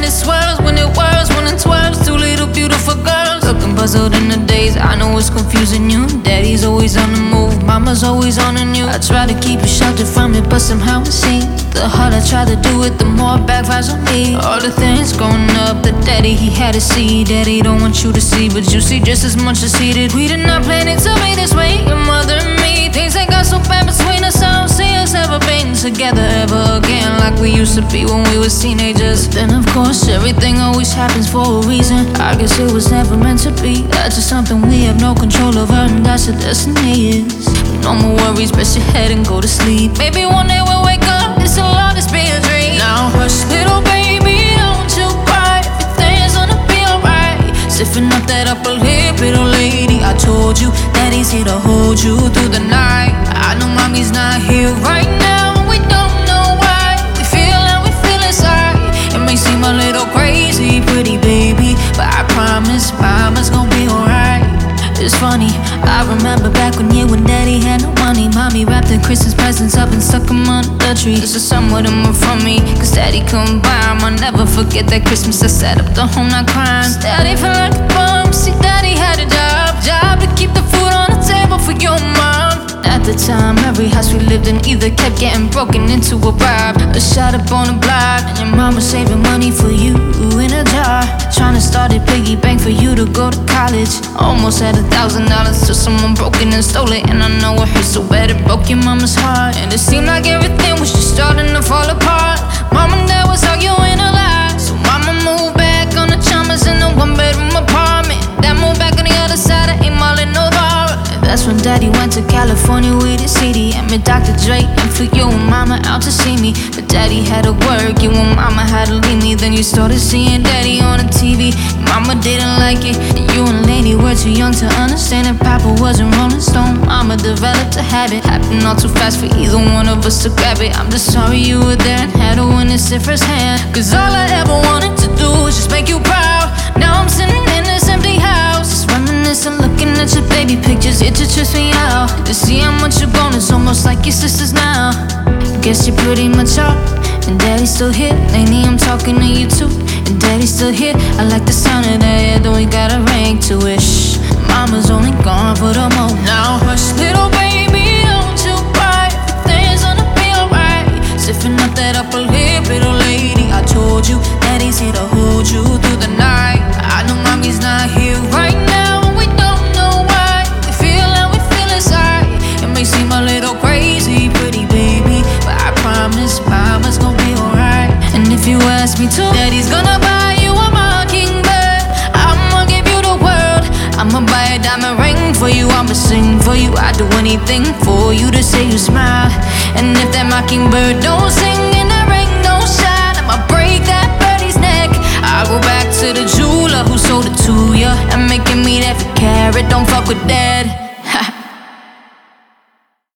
it swirls, when it whirls, when it twirls. Two little beautiful girls, looking puzzled in the days. I know it's confusing you. Daddy's always on the move, mama's always on the news. I try to keep you sheltered from it, but somehow it seems the harder I try to do it, the more it backfires on me. All the things growing up, the daddy he had to see. Daddy don't want you to see, but you see just as much as he did. We did not plan it to be this way, your mother and me. Things that got so bad between us, I don't see us ever being together ever again like we used to be when we was teenagers. Then of course everything always happens for a reason. I guess it was never meant to be. That's just something we have no control over, and that's what destiny is. No more worries, rest your head and go to sleep. Maybe one day we'll wake up, this'll all just be a dream. Now hush, little baby, don't you cry. Everything's gonna be alright. Stiffen up that upper lip, little lady. I told you that he's here to hold you through the night. I know mommy's not here right now, we don't know why. We feel how we feel inside. It may seem a little crazy, pretty baby, but I promise mama's gonna be alright. It's funny, I remember back when you and daddy had no money. Mommy wrapped the Christmas presents up and stuck them under the tree. This is somewhat of them from me, cause daddy couldn't buy them. I'll never forget that Christmas I sat up the home not crying. Daddy felt like a bum, see daddy had a job to keep the food on the table for your mom. At the time, every house we lived in either kept getting broken into or robbed or shot up on the block. And your mom was saving money for you in a jar, trying to start a piggy bank for you to go to college. Almost had $1,000 till someone broke it and stole it. And I know it hurt so bad it broke your mama's heart. And it seemed like everything was just starting to fall apart. Mom and dad was arguing a lot, so mama moved back on the Chalmers in a one-bedroom apartment. Dad moved back on the other side of 8 Mile in Novara. That's when daddy went to California with his CD and met Dr. Dre and flew you and mama out to see me. But daddy had to work, you and mama had to leave me. Then you started seeing daddy on the TV. Mama didn't like it, and you and Lady were too young to understand that Papa wasn't Rolling Stone. Mama developed a habit, happened all too fast for either one of us to grab it. I'm just sorry you were there and had to witness it firsthand, cause all I ever wanted to do was just make you proud. Now I'm sitting in this empty house, just reminiscing, looking at your baby pictures. It just trips me out to see how much you're grown. It's almost like your sisters now. Guess you're pretty much up, and daddy's still here. Lately I'm talking to you too, and daddy's still here. I like the sound of that, though we got a ring to it. Shh, mama's only gone for the moment. Now hush, little baby, don't you cry. Everything's gonna be alright. Stiffen up that upper lip, little lady. I told you that he's here to hold you through the night. I know mommy's not here right now, and we don't know why. We feel how we feel inside. It may seem a little crazy, pretty baby, but I promise mama's gonna be alright. And if you ask me to, daddy's gonna buy you a mockingbird. I'ma give you the world. I'ma buy a diamond ring for you, I'ma sing for you. I'd do anything for you to say you smile. And if that mockingbird don't sing and that ring don't shine, I'ma break that birdie's neck. I'll go back to the jeweler who sold it to ya and make it me that for carat. Don't fuck with that.